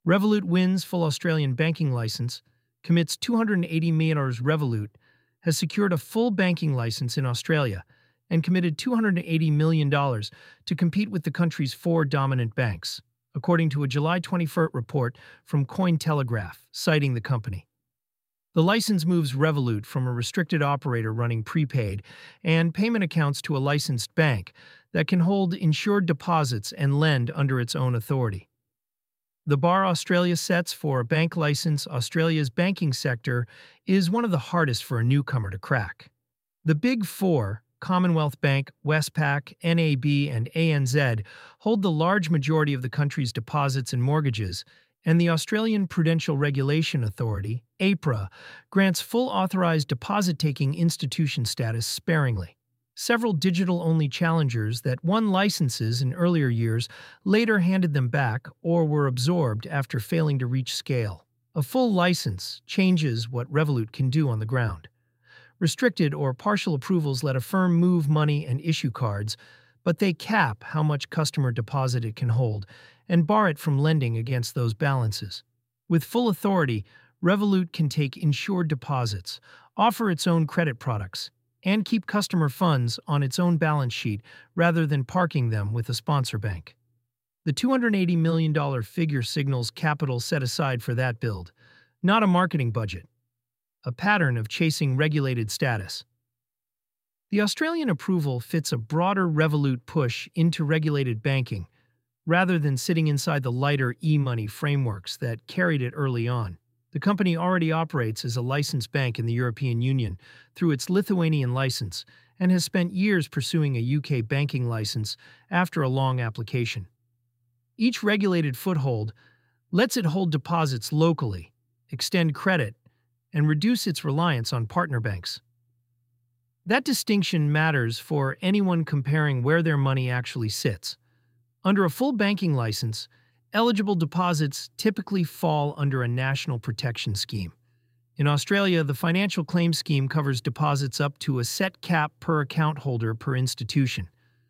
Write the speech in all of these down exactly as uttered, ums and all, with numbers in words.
Revolut wins full Australian banking license, commits two hundred eighty million dollars. Revolut has secured a full banking license in Australia and committed two hundred eighty million dollars to compete with the country's four dominant banks, according to a July twenty-first report from Cointelegraph, citing the company. The license moves Revolut from a restricted operator running prepaid and payment accounts to a licensed bank that can hold insured deposits and lend under its own authority. The bar Australia sets for a bank license. Australia's banking sector is one of the hardest for a newcomer to crack. The Big Four, Commonwealth Bank, Westpac, N A B, and A N Z, hold the large majority of the country's deposits and mortgages, and the Australian Prudential Regulation Authority, A P R A, grants full authorized deposit-taking institution status sparingly. Several digital-only challengers that won licenses in earlier years later handed them back or were absorbed after failing to reach scale. A full license changes what Revolut can do on the ground. Restricted or partial approvals let a firm move money and issue cards, but they cap how much customer deposit it can hold and bar it from lending against those balances. With full authority, Revolut can take insured deposits, offer its own credit products, and keep customer funds on its own balance sheet rather than parking them with a sponsor bank. The two hundred eighty million dollars figure signals capital set aside for that build, not a marketing budget, a pattern of chasing regulated status. The Australian approval fits a broader Revolut push into regulated banking, rather than sitting inside the lighter e-money frameworks that carried it early on. The company already operates as a licensed bank in the European Union through its Lithuanian license and has spent years pursuing a U K banking license after a long application. Each regulated foothold lets it hold deposits locally, extend credit, and reduce its reliance on partner banks. That distinction matters for anyone comparing where their money actually sits. Under a full banking license, eligible deposits typically fall under a national protection scheme. In Australia, the Financial Claims Scheme covers deposits up to a set cap per account holder per institution.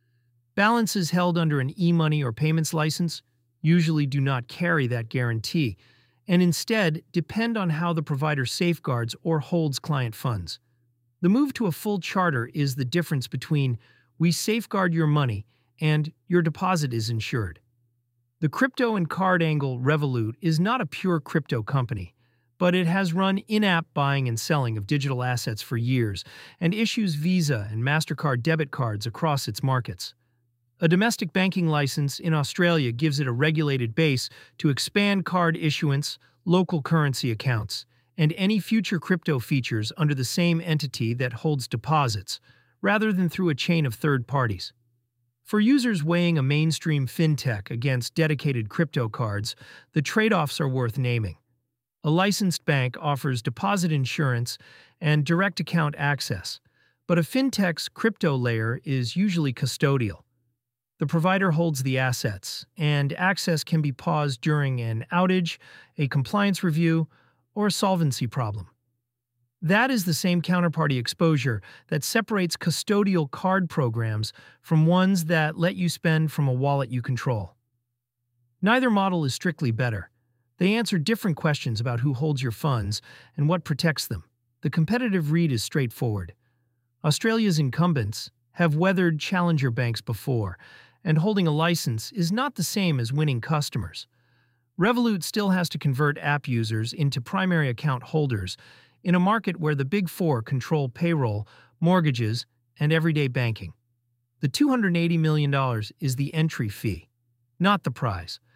Balances held under an e-money or payments license usually do not carry that guarantee, and instead depend on how the provider safeguards or holds client funds. The move to a full charter is the difference between "we safeguard your money" and "your deposit is insured." The crypto and card angle Revolut is not a pure crypto company, but it has run in-app buying and selling of digital assets for years and issues Visa and MasterCard debit cards across its markets. A domestic banking license in Australia gives it a regulated base to expand card issuance, local currency accounts, and any future crypto features under the same entity that holds deposits, rather than through a chain of third parties. For users weighing a mainstream fintech against dedicated crypto cards, the trade-offs are worth naming. A licensed bank offers deposit insurance and direct account access, but a fintech's crypto layer is usually custodial. The provider holds the assets, and access can be paused during an outage, a compliance review, or a solvency problem. That is the same counterparty exposure that separates custodial card programs from ones that let you spend from a wallet you control. Neither model is strictly better. They answer different questions about who holds your funds and what protects them. The competitive read is straightforward. Australia's incumbents have weathered challenger banks before, and holding a license is not the same as winning customers. Revolut still has to convert app users into primary account holders in a market where the Big Four control payroll, mortgages, and everyday banking. The two hundred eighty million dollars is the entry fee, not the prize.